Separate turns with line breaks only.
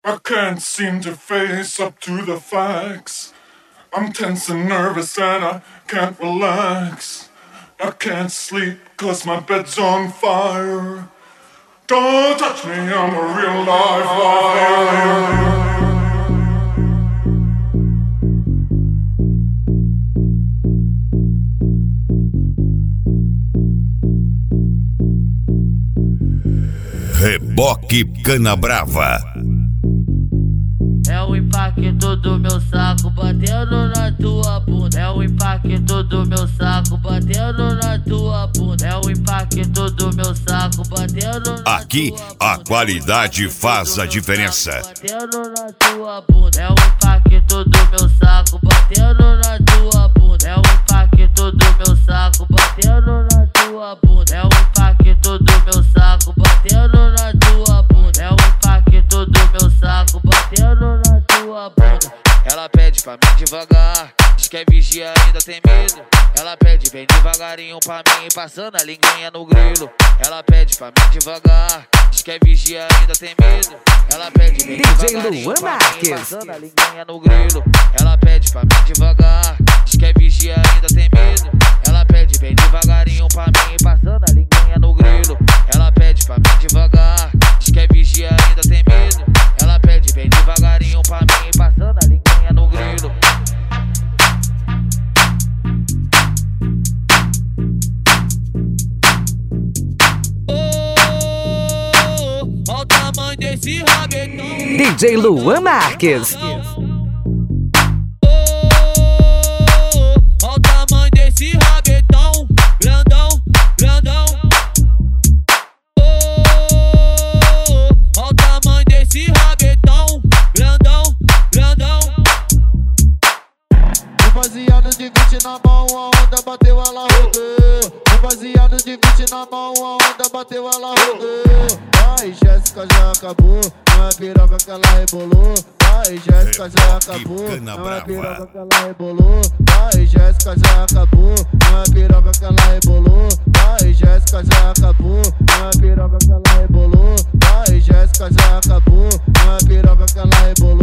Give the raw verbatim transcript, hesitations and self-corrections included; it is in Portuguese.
I can't seem to face up to the facts. I'm tense and nervous and I can't relax. I can't sleep cause my bed's on fire. Don't touch me, I'm a real live liar.
Reboque Canabrava.
É o impacto do meu saco batendo na tua bunda. É o impacto do meu saco batendo na tua bunda. É o impacto do meu saco batendo na
Aqui a qualidade faz a diferença.
Batendo na tua bunda. É o impacto do meu saco batendo na tua bunda. É o impacto do meu saco batendo na tua bunda. É o impacto do meu saco batendo na tua bunda. É o impacto do meu saco batendo na tua bunda. Ela pede pra mim devagar, diz que é vigia, ainda tem medo. Ela pede bem devagarinho pra mim, passando a linguinha no grilo. Ela pede pra mim devagar, diz que é vigia, ainda tem medo. Ela pede bem devagarinho pra mim, passando a linguinha no grilo. Ela pede pra mim devagar, diz que é vigia, ainda tem medo. Ela pede bem devagarinho pra mim, passando a linguinha no grilo. Ela pede pra mim devagar, diz que é vigia, ainda tem medo. Ela pede bem devagarinho pra mim, passando a linguinha no grilo. Oh, olha o tamanho desse rabetão.
D J Luan Marques.
Olha o tamanho desse rabetão, grandão, grandão. Olha o tamanho desse rabetão, grandão, grandão.
Rapaziada de vinte na mão, a onda bateu, ela rodou. Rapaziada de vinte na mão, a onda bateu, ela rodou. Vai, Jéssica, já acabou, não é piroca que ela rebolou. Vai, Jéssica, já acabou, não é piroca que ela rebolou. Vai, Jéssica, já acabou, não é piroca que ela rebolou. Vai, Jéssica, já acabou, não é piroca que ela rebolou. Vai, Jéssica, já acabou, não é piroca que ela rebolou.